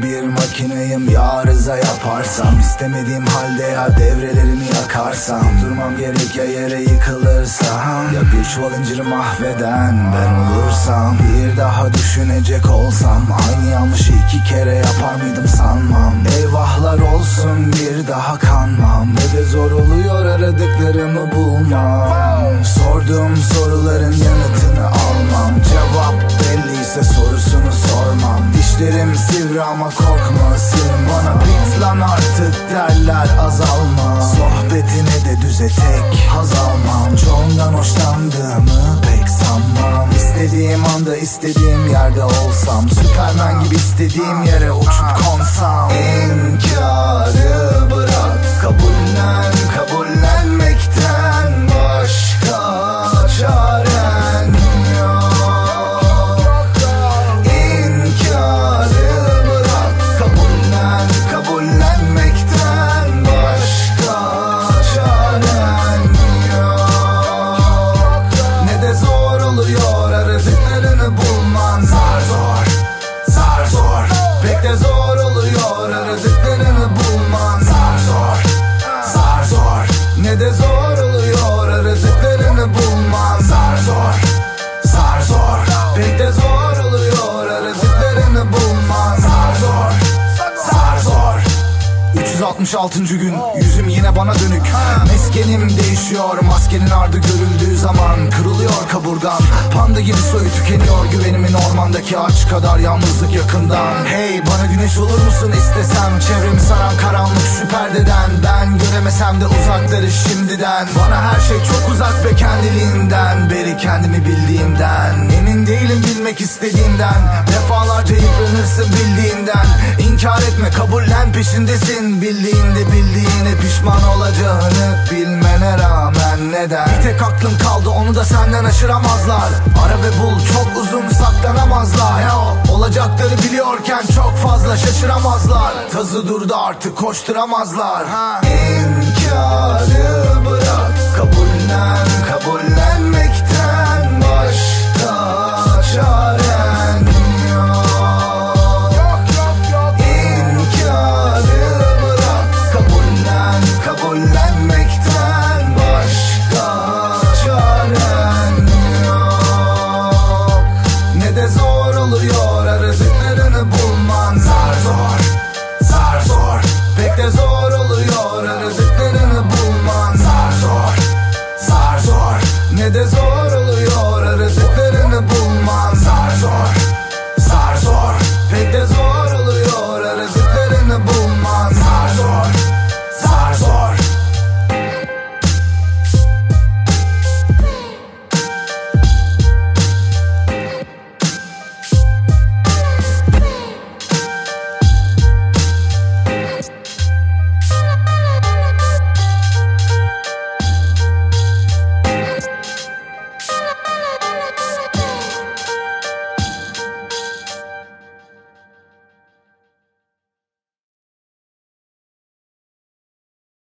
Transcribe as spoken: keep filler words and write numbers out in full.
bir makineyim ya, arıza yaparsam. İstemediğim halde ya devrelerini yakarsam. Durmam gerek ya yere yıkılırsam. Ya bir çuval inciri mahveden ben olursam. Bir daha düşünecek olsam aynı yanlışı iki kere yapar mıydım sanmam. Eyvahlar olsun bir daha kanmam. Ne de zor oluyor aradıklarımı bulmam. Sorduğum soruların yanıtını almam. Cevap belliyse sorusunu sormam. Dişlerim sivri ama korkma ısırın bana. Bit lan artık derler azalma. Sohbetine de düze tek haz almam. Çoğundan hoşlandığımı pek sanmam. İstediğim anda istediğim yerde olsam. Süpermen gibi istediğim yere uçup konsam. İnkarı bırak, kabullen, kabullenmekten başka çaren yok. İnkarı bırak, kabullen, kabullenmekten başka çaren yok. Ne de zor oluyor aradıklarını bulman. Zar zor, zar zor, pek de zor oluyor aradıklarını bulman. Zar zor, zar zor, ne de zor oluyor aradıklarını bulman. Zar zor, zar zor, pek de zor oluyor aradıklarını bulman. Zar zor, zar zor. üç yüz altmış altıncı gün, yüzüm yine bana dönük. Meskenim değişiyor, maskenin ardı görüldüğü zaman. Kırılıyor kaburgan, panda gibi soyu tükeniyor. Güvenimin ormandaki ağaç kadar yalnızlık yakından. Hey bana güneş olur musun istesem? Çevremi saran karanlık şu perdeden. Ben göremesem de uzakları şimdiden. Bana her şey çok uzak ve kendiliğinden. Beri kendimi bildiğimden. Emin değilim bilmek istediğimden. Defalarca yıpranırsın bildiğinden. İnkar etme, kabullen, peşindesin. Bildiğinde bildiğine pişman olacağını bilmene rağmen neden? Bir tek aklım kaldı, onu da senden aşıramazlar. Ara ve bul, çok uzun saklanamazlar. Ya, olacakları biliyorken çok fazla şaşıramazlar. Tazı durdu artık koşturamazlar. İnkarı